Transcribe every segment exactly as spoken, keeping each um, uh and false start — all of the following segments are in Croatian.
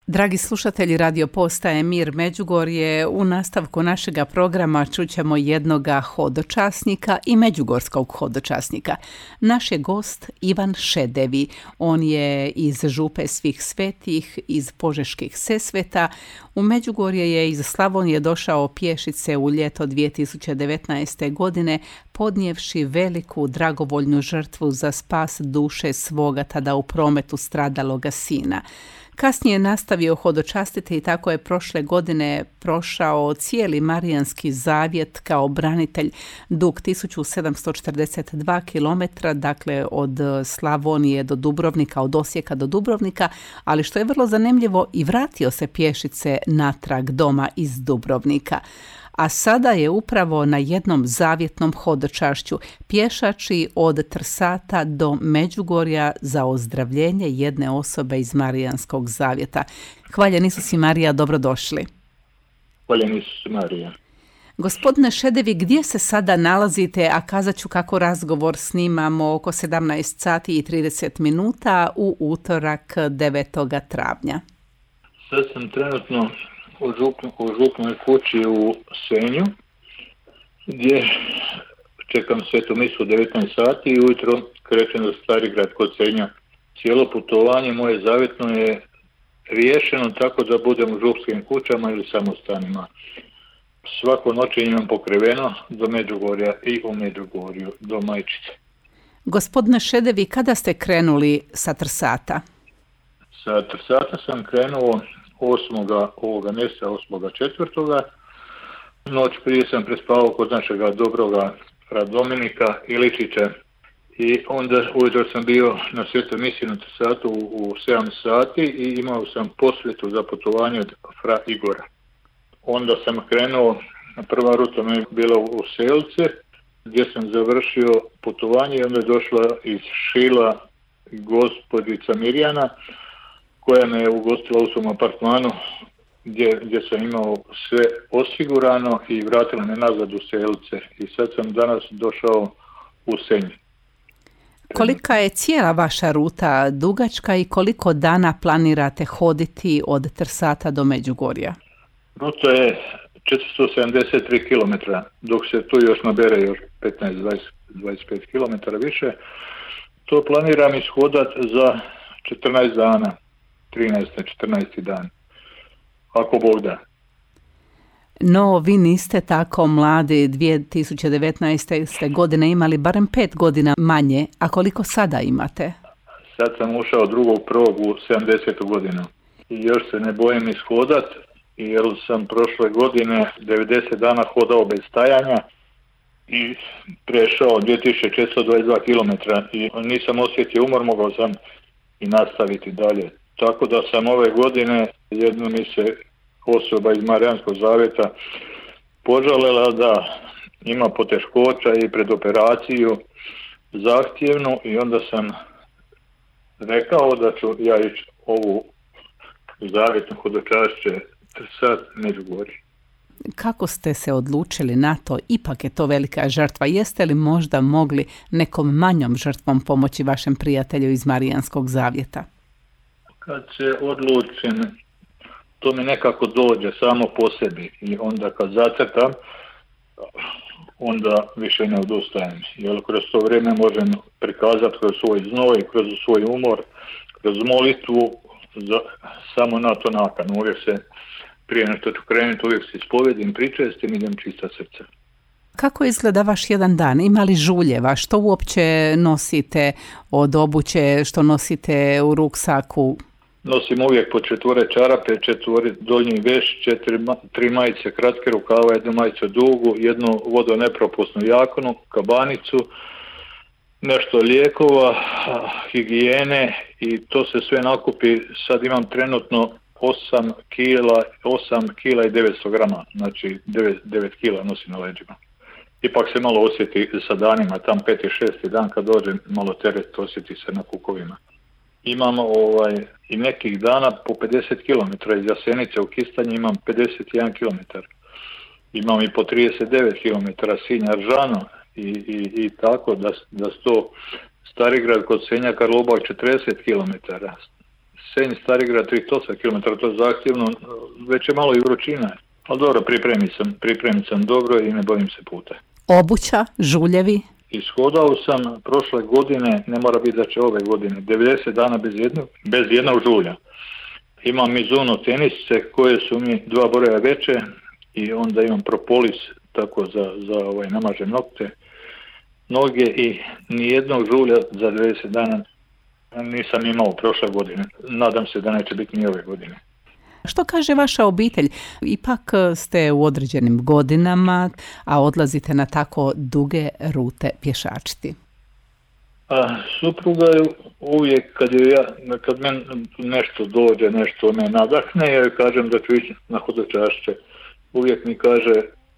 Dragi slušatelji radio postaje Mir Međugorje, u nastavku našega programa čućemo jednoga hodočasnika i međugorskog hodočasnika. Naš je gost Ivan Šedevi. On je iz Župe Svih Svetih, iz Požeških Sesveta. U Međugorje je iz Slavonije došao pješice u ljeto dvije tisuće devetnaeste. godine, podnijevši veliku dragovoljnu žrtvu za spas duše svoga tada u prometu stradaloga sina. Kasnije je nastavio hodočastiti i tako je prošle godine prošao cijeli Marijanski zavjet kao branitelj dug tisuću sedamsto četrdeset dva kilometra, dakle od Slavonije do Dubrovnika, od Osijeka do Dubrovnika, ali što je vrlo zanimljivo, i vratio se pješice natrag doma iz Dubrovnika. A sada je upravo na jednom zavjetnom hodočašću, pješači od Trsata do Međugorja za ozdravljenje jedne osobe iz Marijanskog zavjeta. Hvaljen Isus i Marija, dobrodošli. Hvaljen Isus i Marija. Gospodine Šedevi, gdje se sada nalazite, a kazat ću kako razgovor snimamo oko sedamnaest sati i trideset minuta u utorak devetog travnja? Sad sam trenutno u, žup, u župnoj kući u Senju, gdje čekam svetu misu u devetnaest sati i ujutro krećem za Starigrad kod Senja. Cijelo putovanje moje zavjetno je riješeno tako da budem u župskim kućama ili samostanima. Svako noćenje imam pokriveno do Međugorja i u Međugorju do Majčice. Gospodine Šedevi, kada ste krenuli sa Trsata? Sa Trsata sam krenuo osmoga ovoga mjeseca, osmoga četvrtoga. Noć prije sam prespavao kod našega dobroga Dominika Iličića i onda ujutro sam bio na svetoj misiji na Trsatu u, u sedam sati i imao sam posvetu za putovanje od fra Igora. Onda sam krenuo, prva ruta mi je bila u Selce, gdje sam završio putovanje i onda je došla iz Šila gospođica Mirjana, koja me je ugostila u svom apartmanu gdje, gdje sam imao sve osigurano i vratila me nazad u Selce. I sad sam danas došao u Senj. Kolika je cijela vaša ruta dugačka i koliko dana planirate hoditi od Trsata do Međugorja? Ruta je četiristo sedamdeset tri kilometra, dok se tu još nabere još petnaest do dvadeset pet kilometara više. To planiram ishodat za četrnaest dana. trinaesti četrnaesti dan, ako Bog da. No, vi niste tako mladi, dvije tisuće devetnaeste. godine imali barem pet godina manje, a koliko sada imate? Sad sam ušao drugog prvog u sedamdesetu godinu i još se ne bojim ishodat, jer sam prošle godine devedeset dana hodao bez stajanja i prešao dvije tisuće četiristo dvadeset dva kilometra i nisam osjetio umor, mogao sam i nastaviti dalje. Tako da sam ove godine, jedno mi se osoba iz Marijanskog zavjeta požalila da ima poteškoća i pred operaciju zahtjevnu i onda sam rekao da ću ja ići ovu zavjetnu hodočašće Trsat Međugorje. Kako ste se odlučili na to? Ipak je to velika žrtva. Jeste li možda mogli nekom manjom žrtvom pomoći vašem prijatelju iz Marijanskog zavjeta? Kad se odlučim, to mi nekako dođe samo po sebi i onda kad zacrtam, onda više ne odustajem. Jer kroz to vrijeme možem prikazati kroz svoj znoj, kroz svoj umor, kroz molitvu, za, samo na to nakan. Uvijek se, prije nešto ću krenuti, uvijek se ispovedim, pričestim, idem čista srca. Kako izgleda vaš jedan dan? Ima li žuljeva? Što uopće nosite od obuće, što nosite u ruksaku? Nosim uvijek po četvore čarape, četvore donji veš, četiri, tri majice kratke rukava, jednu majicu dugu, jednu vodonepropusnu jaknu, kabanicu, nešto lijekova, higijene i to se sve nakupi. Sad imam trenutno osam kila, osam kila i devetsto grama, znači devet, devet kila nosim na leđima. Ipak se malo osjeti sa danima, tam peti, šesti dan kad dođem, malo teret osjeti se na kukovima. Imam ovaj, i nekih dana po pedeset kilometara iz Jasenice u Kistanji imam pedeset jedan kilometar. Imam i po trideset devet kilometara Sinj-Aržano i, i, i tako da, da sto Starigrad kod Senja Karlobag četrdeset kilometara. Senj Starigrad trideset osam kilometara, to je zahtjevno, već je malo i vrućina. Ali dobro, pripremim sam, pripremim sam dobro i ne bojim se puta. Obuća, žuljevi? Ishodao sam prošle godine, ne mora biti da će ove godine, devedeset dana bez jednog, bez jednog žulja. Imam Mizuno tenisice koje su mi dva broja veće i onda imam propolis tako za, za ovaj, namaže nokte, noge i nijednog žulja za devedeset dana nisam imao prošle godine. Nadam se da neće biti ni ove godine. Što kaže vaša obitelj? Ipak ste u određenim godinama, a odlazite na tako duge rute pješačiti. A, supruga je uvijek, kad, je ja, kad men nešto dođe, nešto me nadahne, ja joj kažem da ću ići na hodočašće. Uvijek mi kaže,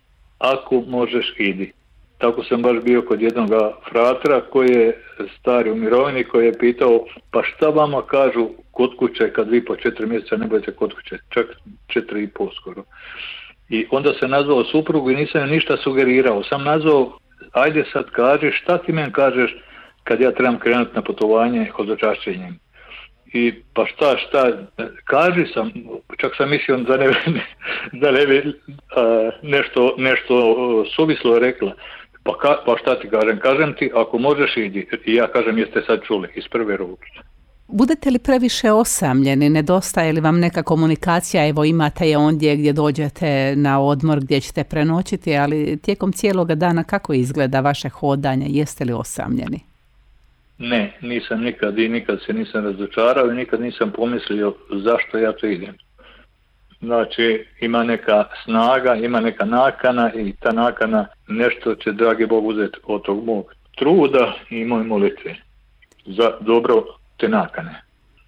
ako možeš, idi. Tako sam baš bio kod jednog fratra koji je stari u mirovini, koji je pitao, pa šta vama kažu kod kuće kad vi po četiri mjeseca ne budete kod kuće, čak četiri i pol skoro. I onda se nazvao suprugu i nisam joj ništa sugerirao, sam nazvao, ajde sad kaži, šta ti men kažeš kad ja trebam krenuti na putovanje hodočašćenjem. I pa šta, šta, kaži sam, čak sam mislio da ne, da ne bi a, nešto, nešto suvislo rekla. Pa, ka, pa šta ti kažem? Kažem ti, ako možeš idi. I ja kažem, jeste sad čuli iz prve ruke. Budete li previše osamljeni? Nedostaje li vam neka komunikacija? Evo imate je ondje gdje dođete na odmor, gdje ćete prenoćiti, ali tijekom cijeloga dana kako izgleda vaše hodanje? Jeste li osamljeni? Ne, nisam nikad i nikad se nisam razočarao i nikad nisam pomislio zašto ja to idem. Znači, ima neka snaga, ima neka nakana i ta nakana nešto će, dragi Bog, uzeti od tog mog truda i moje molitve za dobro te nakane.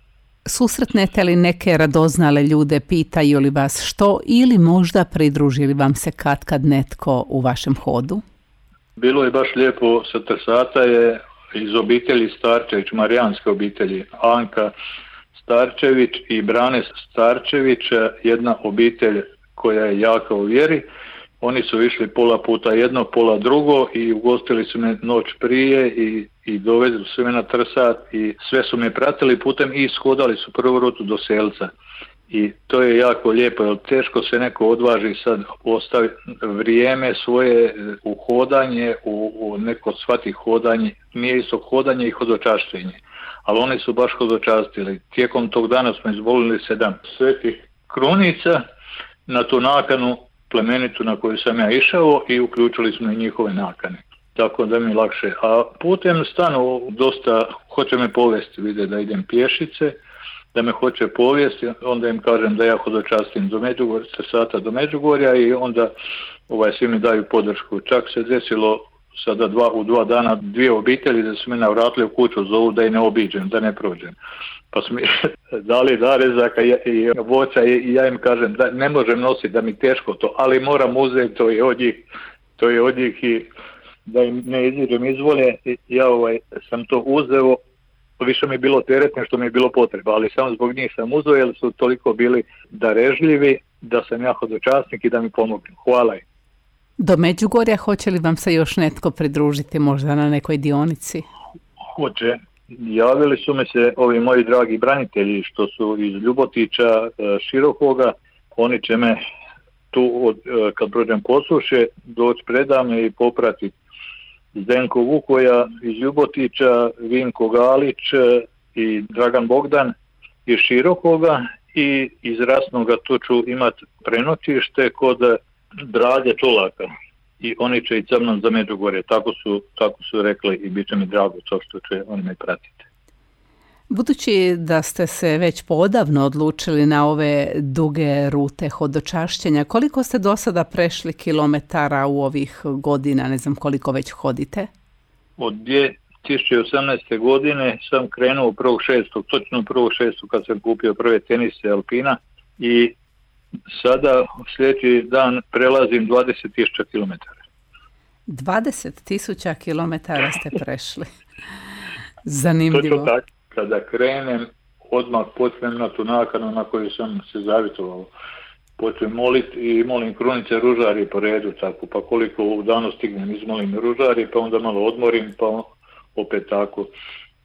Susretnete li neke radoznale ljude, pitaju li vas što ili možda pridruži li vam se katkad netko u vašem hodu? Bilo je baš lijepo, sa Trsata je iz obitelji Starčević, marijanske obitelji, Anka Starčević i Brane Starčević, jedna obitelj koja je jaka u vjeri. Oni su išli pola puta jedno, pola drugo i ugostili su me noć prije i, i dovezli su me na Trsat i sve su me pratili putem i ishodali su prvu rutu do Selca. I to je jako lijepo, jer teško se neko odvaži sad ostaviti vrijeme svoje u hodanje, u, u neko shvati hodanje, nije isto hodanje i hodočašćenje. Ali oni su baš hodočastili. Tijekom tog dana smo izvolili sedam svetih krunica na tu nakanu plemenitu na koju sam ja išao i uključili smo i njihove nakane. Tako da mi lakše. A putem stanu dosta hoće me povesti, vide da idem pješice, da me hoće povijesti, onda im kažem da ja hodočastim do Međugorja, sata do Međugorja i onda ovaj, svi mi daju podršku. Čak se desilo sada dva, u dva dana dvije obitelji da su me navratili u kuću, zovu da i ne obiđem, da ne prođem. Pa su mi dali darezaka i voća i ja im kažem da ne možem nositi, da mi teško to, ali moram uzeti, to je od njih, to je od njih i da im ne iziđem izvolje. Ja ovaj, sam to uzeo, više mi je bilo teretno što mi je bilo potreba, ali samo zbog njih sam uzeo jer su toliko bili darežljivi da sam ja hodočasnik i da mi pomognu. Hvala im. Do Međugorja hoće li vam se još netko pridružiti možda na nekoj dionici? Hoće. Javili su mi se ovi moji dragi branitelji što su iz Ljubotića, Širokoga. Oni će me tu od, kad prođem Posuše doći predame i popratiti. Zdenko Vukoja iz Ljubotića, Vinko Galić i Dragan Bogdan iz Širokoga i iz Rasnoga tu ću imati prenoćište kod Drage Čolaka i oni će i sa mnom za Međugorje, tako su, tako su rekli i bit će mi drago to što će oni me pratiti. Budući da ste se već poodavno odlučili na ove duge rute hodočašćenja, koliko ste do sada prešli kilometara u ovih godina, ne znam koliko već hodite? Od dvije tisuće osamnaeste. godine sam krenuo prvog šestog, točno prvog šestog kad sam kupio prve tenise Alpina i sada sljedeći dan prelazim dvadeset tisuća kilometara. dvadeset tisuća kilometara ste prešli. Zanimljivo. Točno tako. Kada krenem, odmah počnem na tu nakanu na koju sam se zavitovao. Počnem moliti i molim krunice ružari po redu, tako, pa koliko u danu stignem izmolim ružari, pa onda malo odmorim, pa opet tako.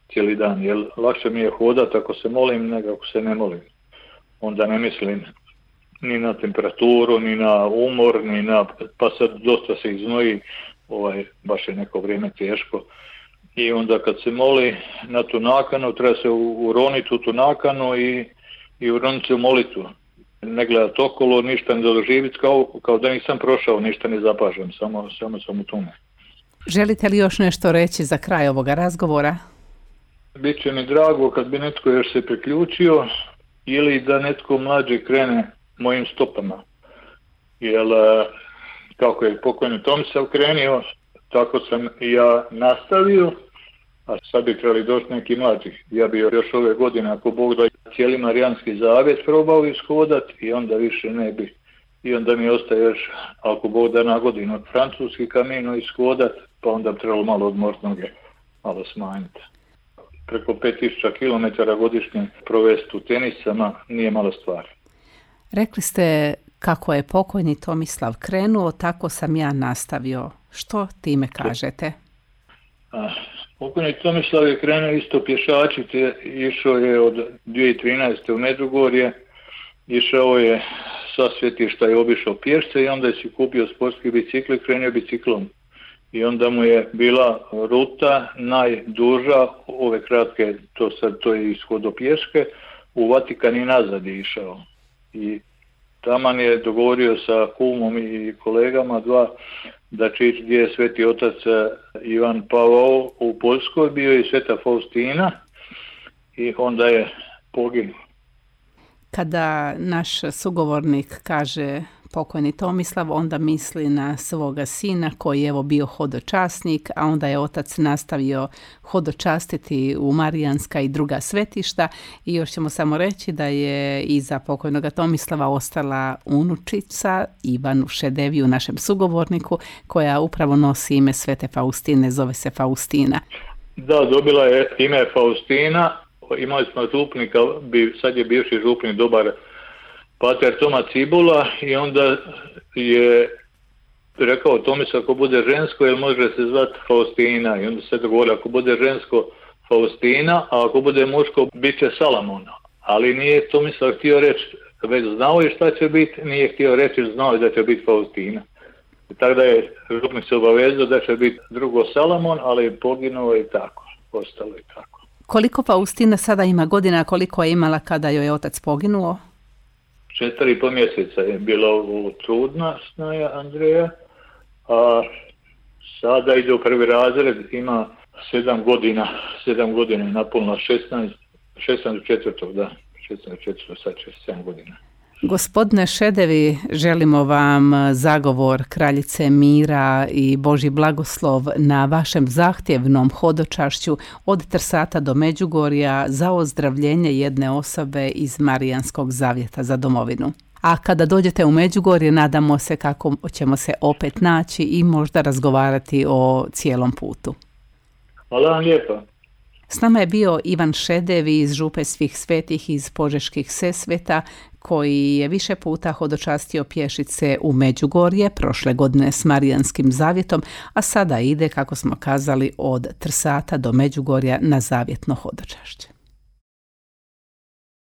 cijeli dan, jer lakše mi je hodati ako se molim nego ako se ne molim. Onda ne mislim ni na temperaturu, ni na umor, ni na, pa sad dosta se iznoji, ovaj, baš je neko vrijeme teško. I onda kad se moli na tu nakanu, treba se uroniti u tu nakanu i, i uroniti se u molitvu. Ne gledati okolo, ništa ne doživjeti, kao, kao da nisam prošao, ništa ne zapažam, samo, samo sam u tome. Želite li još nešto reći za kraj ovoga razgovora? Biće mi drago kad bi netko još se priključio ili da netko mlađe krene mojim stopama. Jer kako je pokojni Tomislav krenio, tako sam i ja nastavio, a sad bi trebali doći neki mlađi. Ja bi još ove godine, ako Bog da, cijeli Marijanski zavjet probao ishodati i onda više ne bi. I onda mi ostaje još, ako Bog da, na godinu francuski kamino ishodati, pa onda bi trebalo malo odmoriti noge, malo smanjiti. Preko pet tisuća kilometara godišnje provesti u tenisama nije mala stvar. Rekli ste kako je pokojni Tomislav krenuo, tako sam ja nastavio. Što time kažete? A, pokojni Tomislav je krenuo isto pješačiti, išao je od dvije tisuće trinaeste. u Međugorje, išao je sa svetišta i obišao pješce i onda je si kupio sportski bicikl i krenuo biciklom. I onda mu je bila ruta najduža, ove kratke, to sad to je ishodo pješke, u Vatikan i nazad je išao. I taman je dogovorio sa kumom i kolegama dva da će ići gdje je sveti otac Ivan Pavao u Poljskoj, bio i sveta Faustina i onda je poginuo. Kada naš sugovornik kaže pokojni Tomislav, onda misli na svoga sina koji je evo bio hodočasnik, a onda je otac nastavio hodočastiti u Marijanska i druga svetišta i još ćemo samo reći da je iza pokojnoga Tomislava ostala unučica Ivanu Šedeviju, našem sugovorniku, koja upravo nosi ime svete Faustine, zove se Faustina. Da, dobila je ime Faustina, imali smo župnika, sad je bivši župnik dobar pater Toma Cibula i onda je rekao Tomislav ako bude žensko, jer može se zvati Faustina i onda se dogovori ako bude žensko Faustina, a ako bude muško bit će Salamona. Ali nije Tomislav htio reći, već znao je šta će biti, nije htio reći, znao je da će biti Faustina. I tako da je župnik se obavezao da će biti drugo Salamon, ali je poginuo i tako, ostalo i tako. Koliko Faustina sada ima godina, koliko je imala kada joj je otac poginuo? Četiri i pol mjeseca je bila u trudna snaja Andreja, a sada ide u prvi razred, ima sedam godina, sedam godina je napunila šesnaest, šesnaest četvrtog, da, šesnaest četvrtog, sad će sedam godina. Gospodine Šedevi, želimo vam zagovor kraljice mira i Božji blagoslov na vašem zahtjevnom hodočašću od Trsata do Međugorja za ozdravljenje jedne osobe iz Marijanskog zavjeta za domovinu. A kada dođete u Međugorje, nadamo se kako ćemo se opet naći i možda razgovarati o cijelom putu. Hvala vam lijepa. S nama je bio Ivan Šedevi iz Župe svih svetih iz Požeških Sesveta, koji je više puta hodočastio pješice u Međugorje, prošle godine s Marijanskim zavjetom, a sada ide, kako smo kazali, od Trsata do Međugorja na zavjetno hodočašće.